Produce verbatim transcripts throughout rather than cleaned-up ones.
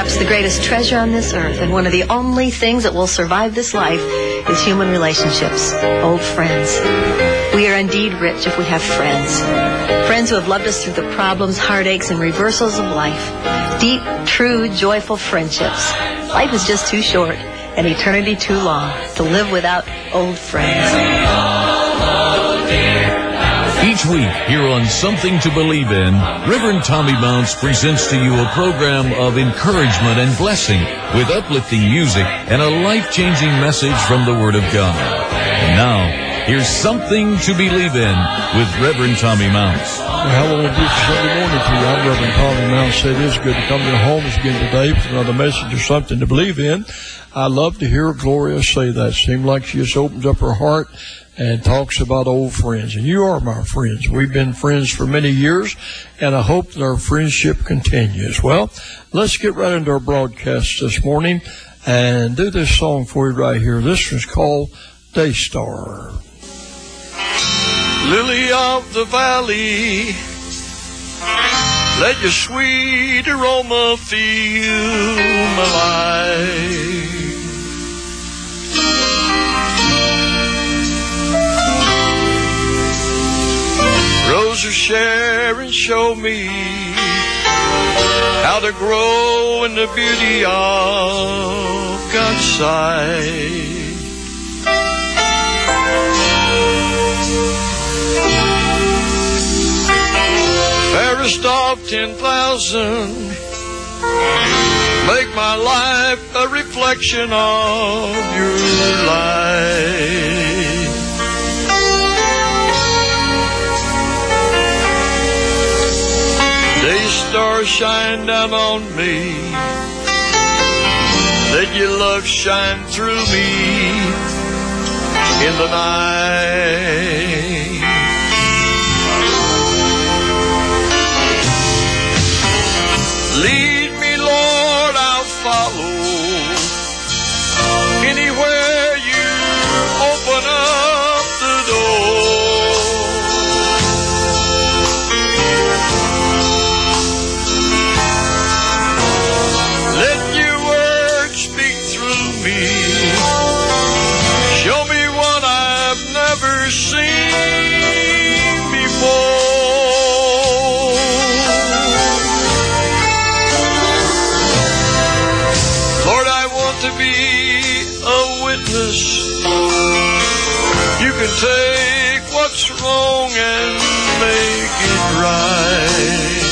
Perhaps the greatest treasure on this earth and one of the only things that will survive this life is human relationships, old friends. We are indeed rich if we have friends. Friends who have loved us through the problems, heartaches, and reversals of life. Deep, true, joyful friendships. Life is just too short and eternity too long to live without old friends. Each week here on Something to Believe In, Reverend Tommy Mounts presents to you a program of encouragement and blessing with uplifting music and a life-changing message from the Word of God. And now, here's Something to Believe In with Reverend Tommy Mounts. Well, hello and beautiful Sunday morning to you. I'm Reverend Tommy Mounts. It is good to come to your homes again today for another message of Something to Believe In. I love to hear Gloria say that. It seemed like she just opens up her heart and talks about old friends. And you are my friends. We've been friends for many years, and I hope that our friendship continues. Well, let's get right into our broadcast this morning and do this song for you right here. This one's called Daystar. Lily of the valley, let your sweet aroma fill my life. Rose of Sharon, show me how to grow in the beauty of God's sight. Fairest of ten thousand, make my life a reflection of your light. Day stars shine down on me, let your love shine through me in the night. Lead me, Lord, I'll follow. Anywhere you open up the door. Let your word speak through me. Show me what I've never seen before. To be a witness, you can take what's wrong and make it right.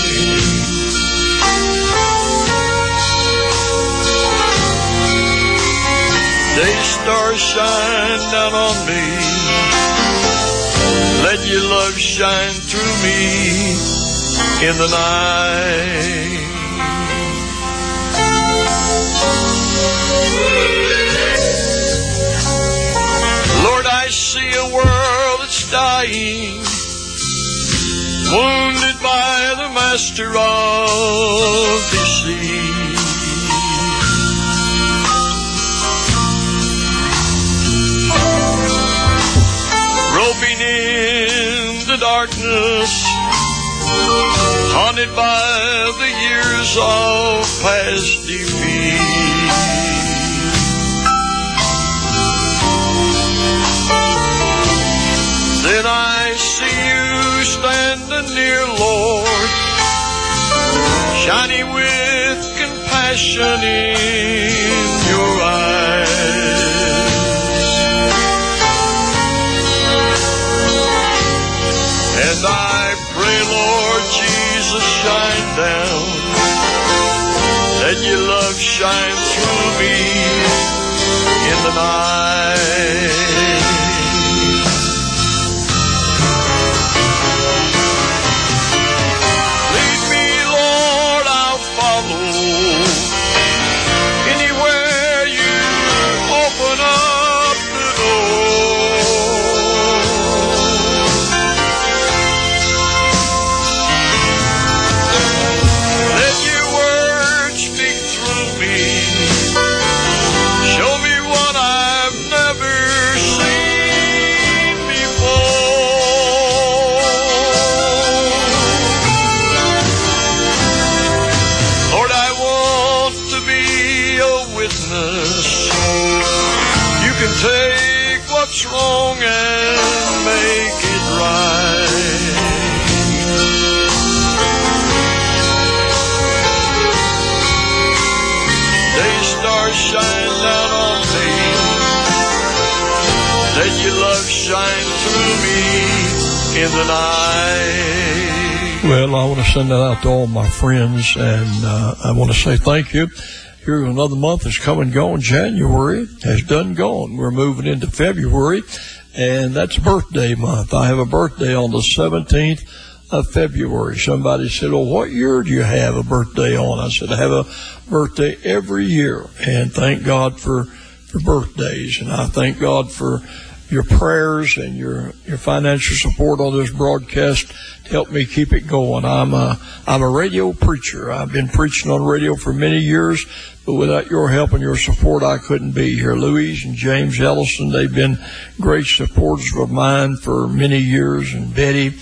Day stars shine down on me, let your love shine through me in the night. Lord, I see a world that's dying, wounded by the master of deceit. Groping in the darkness, haunted by the years of past defeat. Then I see you standing near, Lord, shining with compassion in your eyes. And I pray, Lord Jesus, shine down. Let your love shine through me in the night. Anywhere you open up the door. Let your word speak through me. Show me what I've never seen before. Lord, I witness. You can take what's wrong and make it right. Day stars shine down on me. Let your love shine through me in the night. Well, I want to send that out to all my friends, and uh, I want to say thank you. Here another month has come and gone. January has done gone. We're moving into February, and that's birthday month. I have a birthday on the seventeenth of February. Somebody said, well, what year do you have a birthday on? I said, I have a birthday every year, and thank God for, for birthdays, and I thank God for your prayers and your, your financial support on this broadcast to help me keep it going. I'm a, I'm a radio preacher. I've been preaching on radio for many years, but without your help and your support, I couldn't be here. Louise and James Ellison, they've been great supporters of mine for many years, and Betty,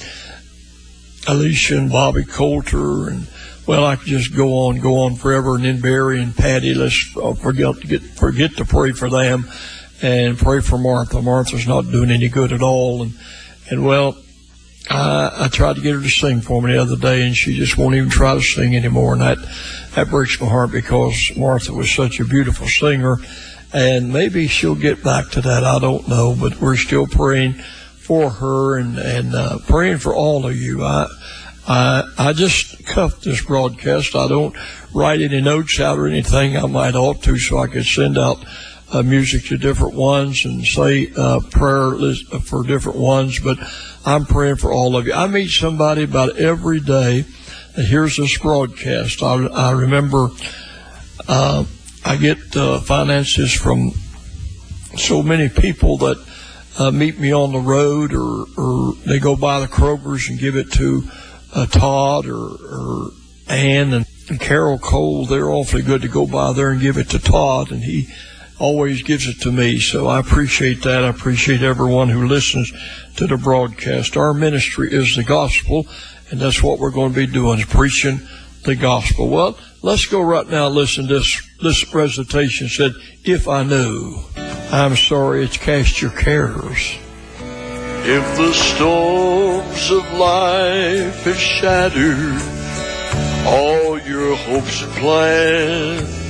Alicia and Bobby Coulter, and well, I could just go on, go on forever. And then Barry and Patty, let's uh, forget to get, forget to pray for them. And pray for Martha. Martha's not doing any good at all. And, and well, I, I tried to get her to sing for me the other day, and she just won't even try to sing anymore. And that, that breaks my heart, because Martha was such a beautiful singer. And maybe she'll get back to that. I don't know, but we're still praying for her, and, and, uh, praying for all of you. I, I, I just cuffed this broadcast. I don't write any notes out or anything. I might ought to, so I could send out Uh, music to different ones and say uh, prayer list for different ones, but I'm praying for all of you. I meet somebody about every day that hears this broadcast. I, I remember uh, I get uh, finances from so many people that uh, meet me on the road, or, or they go by the Kroger's and give it to uh, Todd or, or Ann and, and Carol Cole. They're awfully good to go by there and give it to Todd, and he always gives it to me, so I appreciate that. I appreciate everyone who listens to the broadcast. Our ministry is the gospel, and that's what we're going to be doing, is preaching the gospel. Well, let's go right now and listen to this. This presentation said, If I Knew. I'm sorry, it's Cast Your Cares. If the storms of life have shattered all your hopes and plans,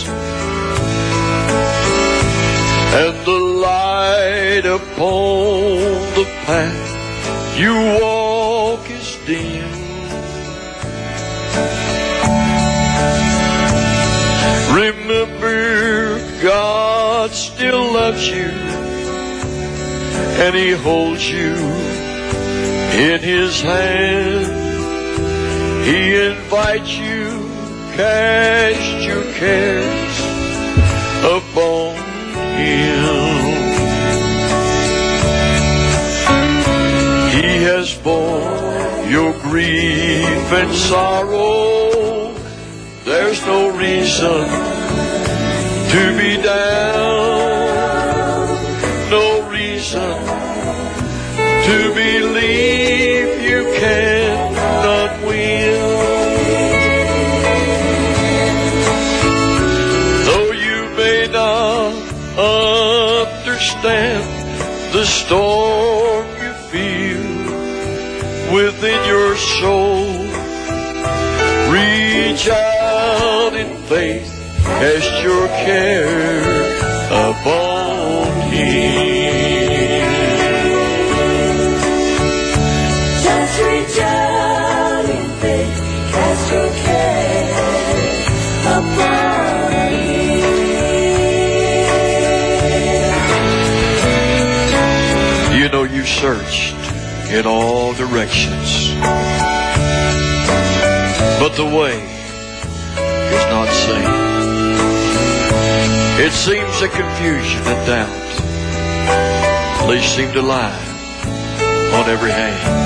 and the light upon the path you walk is dim, remember God still loves you, and He holds you in His hand. He invites you, cast your cares upon Him. He has borne your grief and sorrow. There's no reason to be down, no reason to believe you cannot win. Though you may not understand the storm you feel within your soul, reach out in faith, cast your care upon Him. Just reach out in faith, cast your care upon Him. You know you searched in all directions, but the way is not seen. It seems that confusion and doubt, they seem to lie on every hand.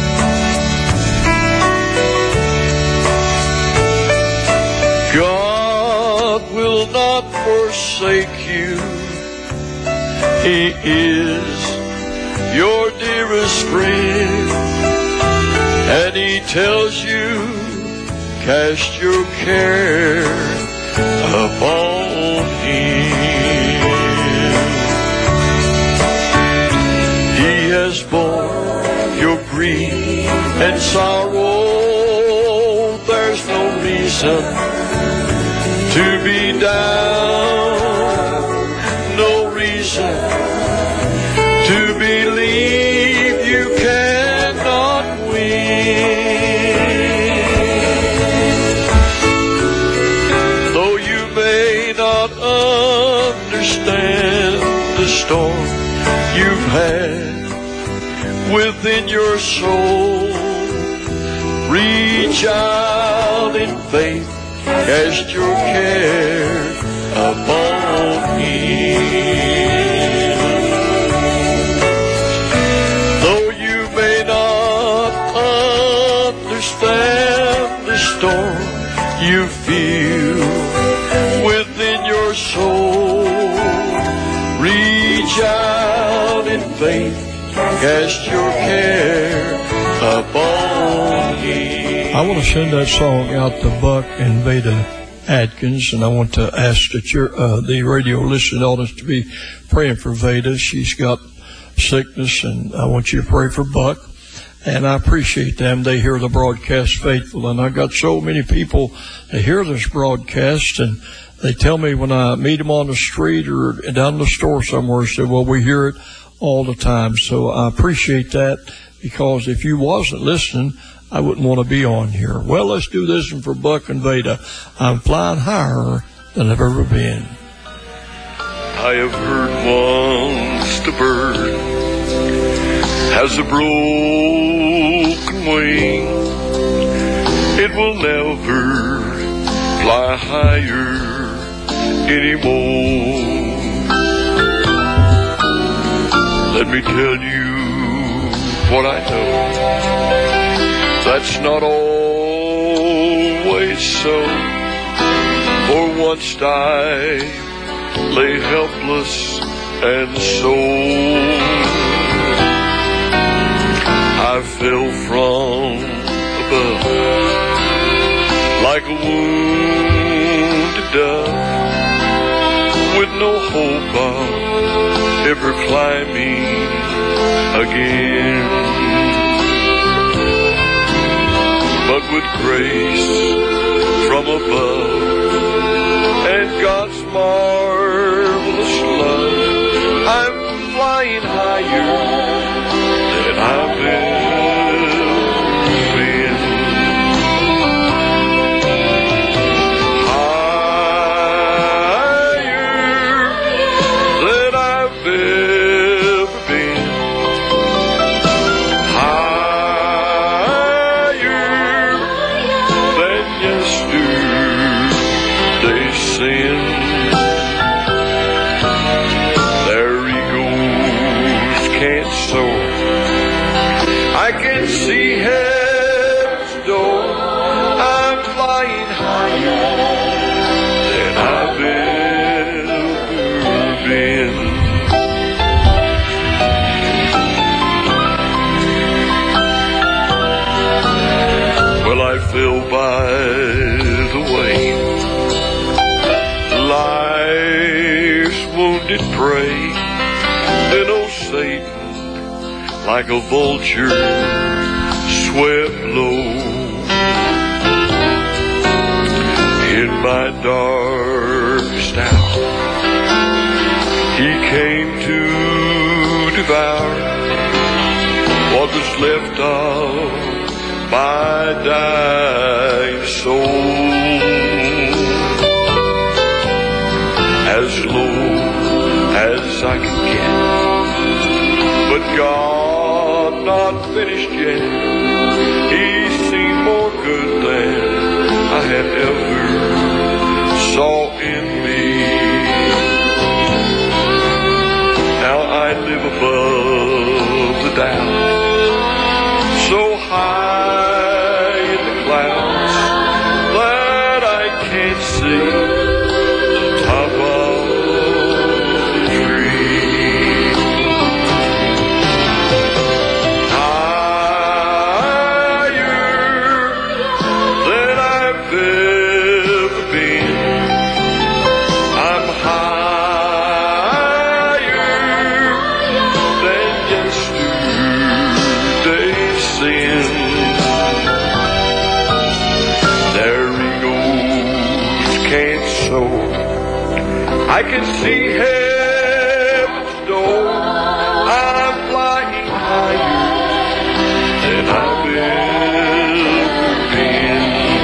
God will not forsake you. He is your dearest friend, and He tells you, cast your care upon Him. and sorrow. There's no reason to be down, no reason to believe you cannot win. Though you may not understand the storm you've had within your soul, reach out in faith, cast your care upon Him. Though you may not understand the storm you feel within your soul, reach out in faith, cast your care upon Him. I want to send that song out to Buck and Veda Atkins, and I want to ask that your, uh, the radio listening audience to be praying for Veda. She's got sickness, and I want you to pray for Buck. And I appreciate them. They hear the broadcast faithful, and I've got so many people that hear this broadcast, and they tell me when I meet them on the street or down in the store somewhere, say, well, we hear it all the time. So I appreciate that, because if you wasn't listening, I wouldn't want to be on here. Well, let's do this one for Buck and Veda. I'm flying higher than I've ever been. I have heard once the bird has a broken wing. It will never fly higher anymore. Let me tell you what I know. That's not always so. For once I lay helpless and sore. I fell from above like a wounded dove, with no hope of ever climbing again. But with grace from above and God's marvelous love, I'm flying higher than I've ever been. Higher than I've ever been. Sin. Their eagles can't soar. I can see heaven's door. I'm flying higher than I've ever been. Well, I fell by the way, life's wounded prey. Then oh Satan, like a vulture, swept low in my darkest hour. He came to devour what was left of my dying soul. As low as I can get, but God not finished yet. He's seen more good than I had ever saw in me. Now I live above the doubt, so high in the clouds that I can't see the top of sin. can't soar. I can see heaven's door. I'm flying higher than I've ever been.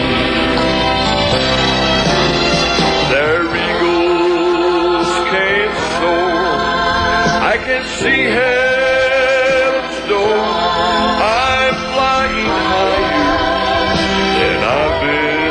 Their eagles can't soar. I can see heaven's door. I'm flying higher than I've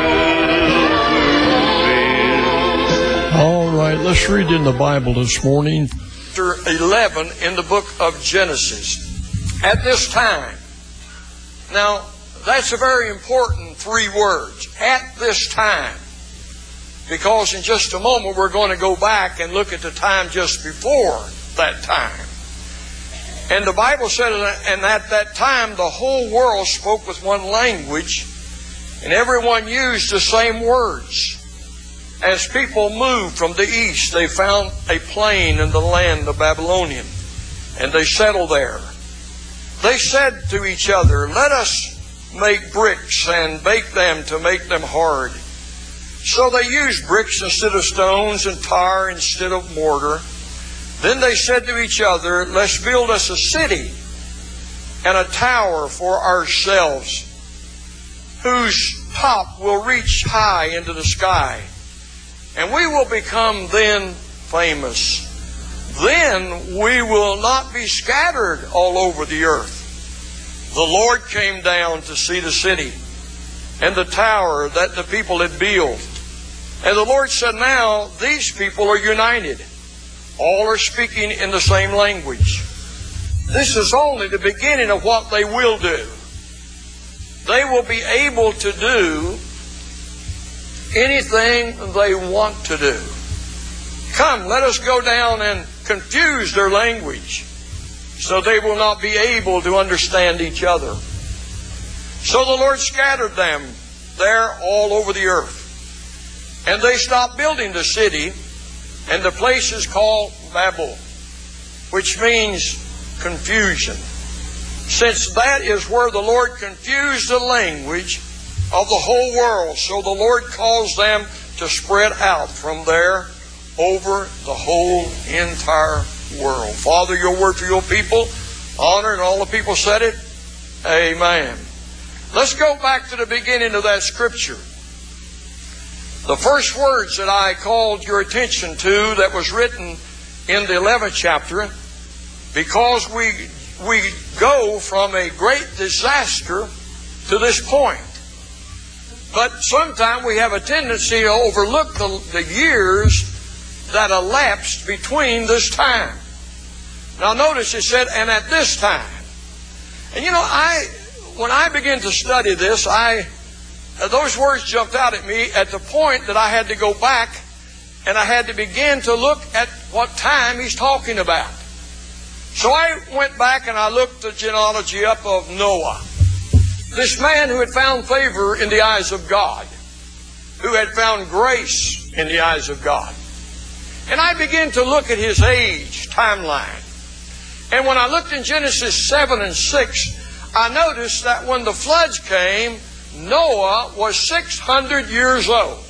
ever been. All right, let's read in the Bible this morning. Chapter eleven in the book of Genesis. At this time. Now, that's a very important three words. At this time. Because in just a moment we're going to go back and look at the time just before that time. And the Bible said, and at that time the whole world spoke with one language, and everyone used the same words. As people moved from the east, they found a plain in the land of Babylonian, and they settled there. They said to each other, "Let us make bricks and bake them to make them hard." So they used bricks instead of stones and tar instead of mortar. Then they said to each other, "Let's build us a city and a tower for ourselves, whose top will reach high into the sky. And we will become then famous. Then we will not be scattered all over the earth." The Lord came down to see the city and the tower that the people had built. And the Lord said, "Now these people are united. All are speaking in the same language. This is only the beginning of what they will do. They will be able to do anything they want to do. Come, let us go down and confuse their language, so they will not be able to understand each other." So the Lord scattered them there all over the earth. And they stopped building the city, and the place is called Babel, which means confusion, since that is where the Lord confused the language of the whole world. So the Lord caused them to spread out from there over the whole entire world. Father, your word for your people, honor, and all the people said it. Amen. Let's go back to the beginning of that scripture. The first words that I called your attention to that was written in the eleventh chapter, because we we go from a great disaster to this point. But sometimes we have a tendency to overlook the, the years that elapsed between this time. Now notice it said, "and at this time." And you know, I when I began to study this, I those words jumped out at me at the point that I had to go back and I had to begin to look at what time he's talking about. So I went back and I looked the genealogy up of Noah, this man who had found favor in the eyes of God, who had found grace in the eyes of God. And I began to look at his age timeline. And when I looked in Genesis seven and six, I noticed that when the floods came, Noah was six hundred years old.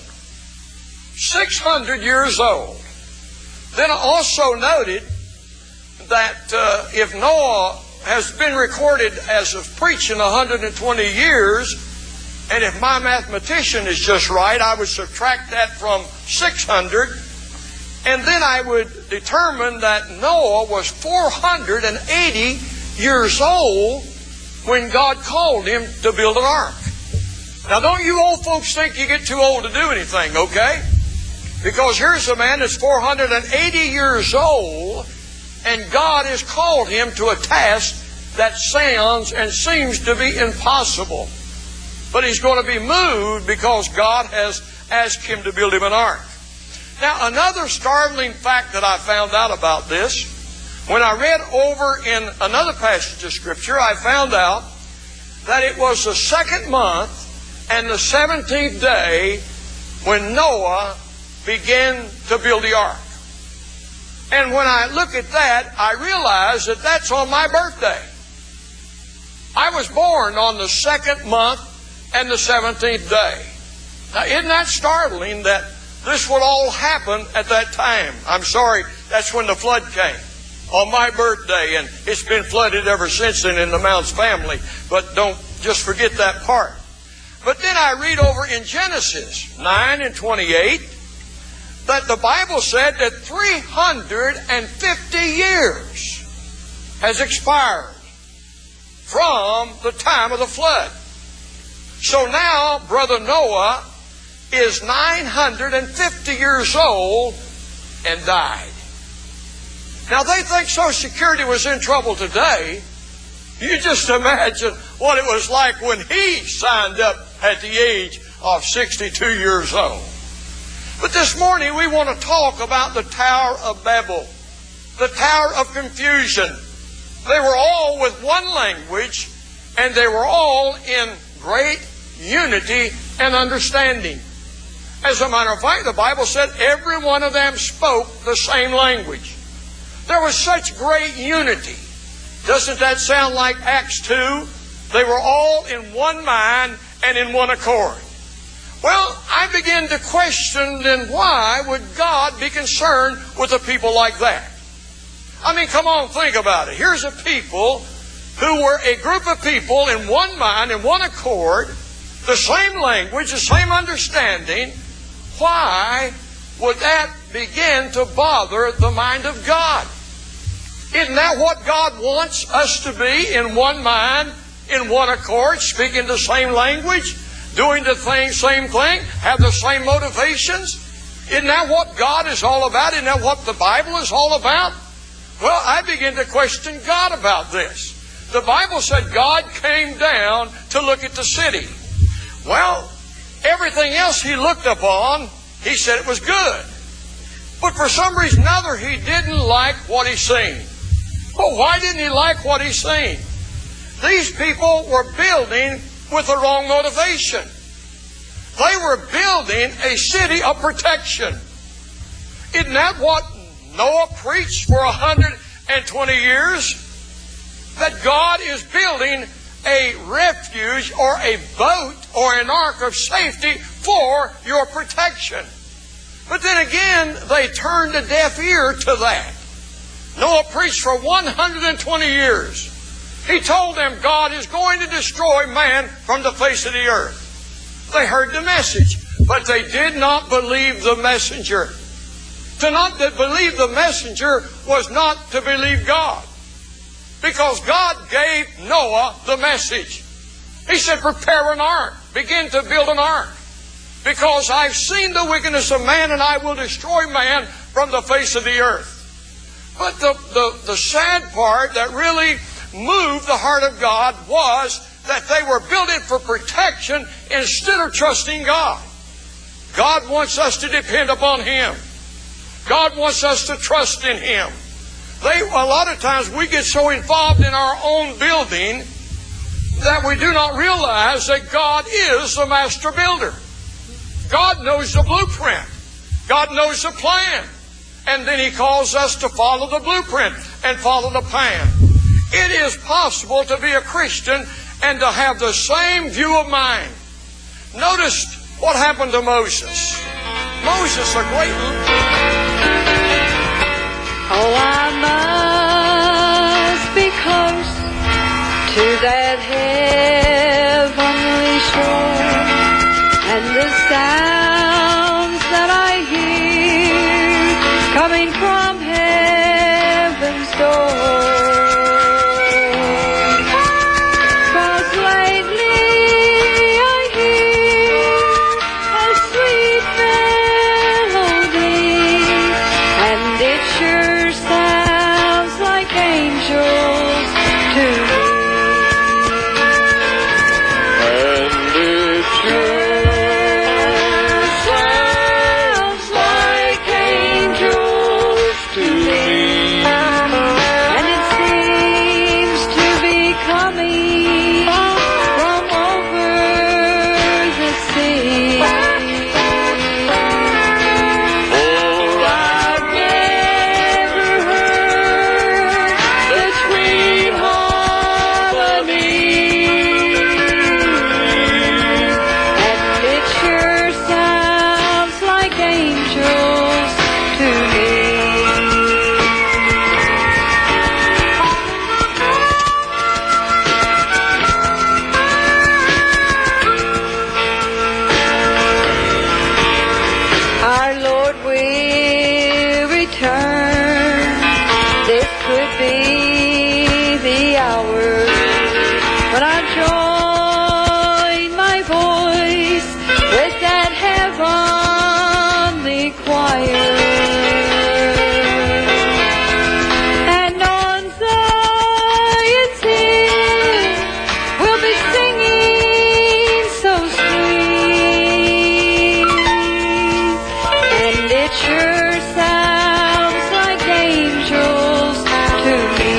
six hundred years old. Then I also noted that uh, if Noah has been recorded as of preaching one hundred twenty years, and if my mathematician is just right, I would subtract that from six hundred, and then I would determine that Noah was four hundred eighty years old when God called him to build an ark. Now, don't you old folks think you get too old to do anything, okay? Because here's a man that's four hundred eighty years old, and God has called him to a task that sounds and seems to be impossible. But he's going to be moved because God has asked him to build him an ark. Now, another startling fact that I found out about this, when I read over in another passage of Scripture, I found out that it was the second month and the seventeenth day when Noah began to build the ark. And when I look at that, I realize that that's on my birthday. I was born on the second month and the seventeenth day. Now, isn't that startling that this would all happen at that time. I'm sorry, that's when the flood came. On my birthday, and it's been flooded ever since then in the Mounts family. But don't just forget that part. But then I read over in Genesis nine and twenty-eight that the Bible said that three hundred fifty years has expired from the time of the flood. So now Brother Noah is nine hundred fifty years old and died. Now they think Social Security was in trouble today. You just imagine what it was like when he signed up at the age of sixty-two years old. But this morning we want to talk about the Tower of Babel, the Tower of Confusion. They were all with one language, and they were all in great unity and understanding. As a matter of fact, the Bible said every one of them spoke the same language. There was such great unity. Doesn't that sound like Acts two? They were all in one mind and in one accord. Well, I began to question, then why would God be concerned with a people like that? I mean, come on, think about it. Here's a people who were a group of people in one mind, in one accord, the same language, the same understanding. Why would that begin to bother the mind of God? Isn't that what God wants us to be, in one mind, in one accord, speaking the same language, doing the thing, same thing, have the same motivations? Isn't that what God is all about? Isn't that what the Bible is all about? Well, I begin to question God about this. The Bible said God came down to look at the city. Well, everything else He looked upon, He said it was good. But for some reason or another, He didn't like what He seen. Well, why didn't He like what He seen? These people were building with the wrong motivation. They were building a city of protection. Isn't that what Noah preached for one hundred twenty years? That God is building a refuge or a boat or an ark of safety for your protection. But then again, they turned a deaf ear to that. Noah preached for one hundred twenty years. He told them God is going to destroy man from the face of the earth. They heard the message, but they did not believe the messenger. To not believe the messenger was not to believe God. Because God gave Noah the message. He said, prepare an ark. Begin to build an ark. Because I've seen the wickedness of man, and I will destroy man from the face of the earth. But the, the, the sad part that really moved the heart of God was that they were building for protection instead of trusting God. God wants us to depend upon Him. God wants us to trust in Him. They, a lot of times we get so involved in our own building that we do not realize that God is the master builder. God knows the blueprint. God knows the plan. And then He calls us to follow the blueprint and follow the plan. It is possible to be a Christian and to have the same view of mind. Notice what happened to Moses. Moses, a great... Oh, I must be close to that heavenly shore, and the sounds that I hear coming from heaven's door. 'Cause lately I hear a sweet melody, and it sure sounds like angels to me. And it sure sounds like angels choir. And on Zion's hill we'll be singing so sweet. And it sure sounds like angels to me.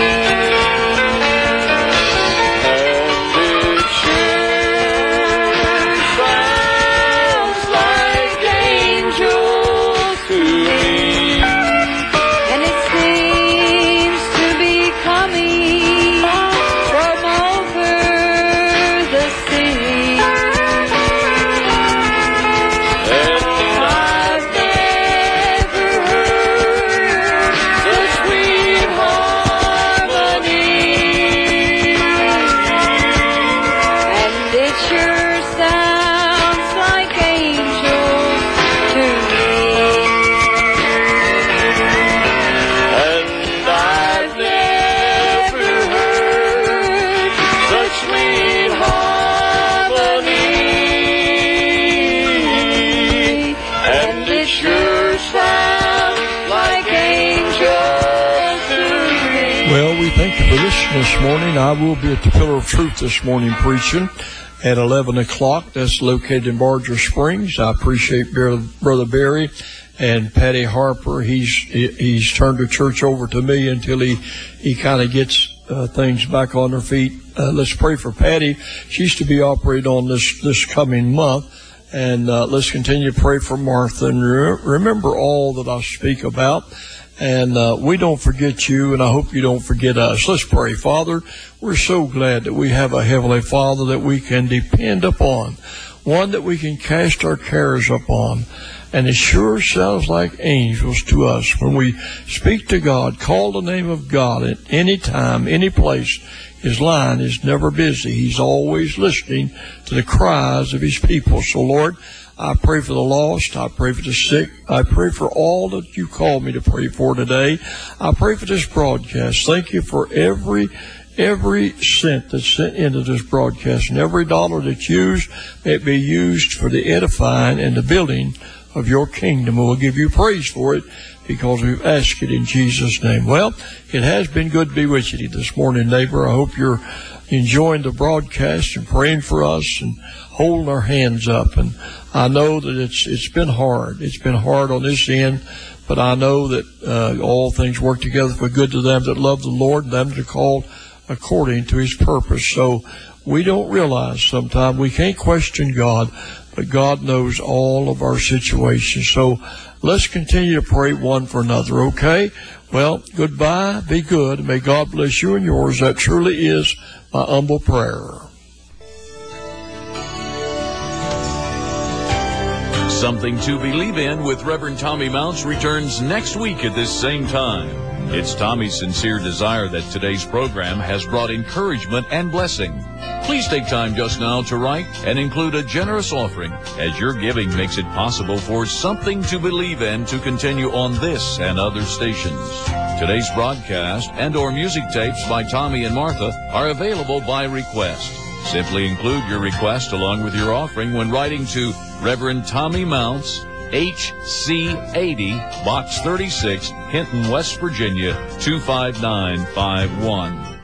Well, we thank you for listening this morning. I will be at the Pillar of Truth this morning preaching at eleven o'clock. That's located in Barger Springs. I appreciate Brother Barry and Patty Harper. He's he's turned the church over to me until he, he kind of gets uh, things back on their feet. Uh, let's pray for Patty. She's to be operated on this, this coming month. And uh, let's continue to pray for Martha. And re- remember all that I speak about. And uh, we don't forget you, and I hope you don't forget us. Let's pray. Father, we're so glad that we have a Heavenly Father that we can depend upon, one that we can cast our cares upon. And it sure sounds like angels to us when we speak to God, call the name of God at any time, any place. His line is never busy. He's always listening to the cries of His people. So, Lord, I pray for the lost. I pray for the sick. I pray for all that you called me to pray for today. I pray for this broadcast. Thank you for every every cent that's sent into this broadcast, and every dollar that's used, may it be used for the edifying and the building of your kingdom. We'll give you praise for it because we've asked it in Jesus' name. Well, it has been good to be with you this morning, neighbor. I hope you're enjoying the broadcast and praying for us and holding our hands up. And I know that it's it's been hard. It's been hard on this end, but I know that uh, all things work together for good to them that love the Lord, and them that are called according to His purpose. So we don't realize sometimes we can't question God, but God knows all of our situations. So let's continue to pray one for another, okay? Well, goodbye. Be good. May God bless you and yours. That truly is my humble prayer. Something to Believe In with Reverend Tommy Mounts returns next week at this same time. It's Tommy's sincere desire that today's program has brought encouragement and blessing. Please take time just now to write and include a generous offering, as your giving makes it possible for Something to Believe In to continue on this and other stations. Today's broadcast and or music tapes by Tommy and Martha are available by request. Simply include your request along with your offering when writing to Reverend Tommy Mounts, H C eighty, Box thirty-six, Hinton, West Virginia, two five nine five one.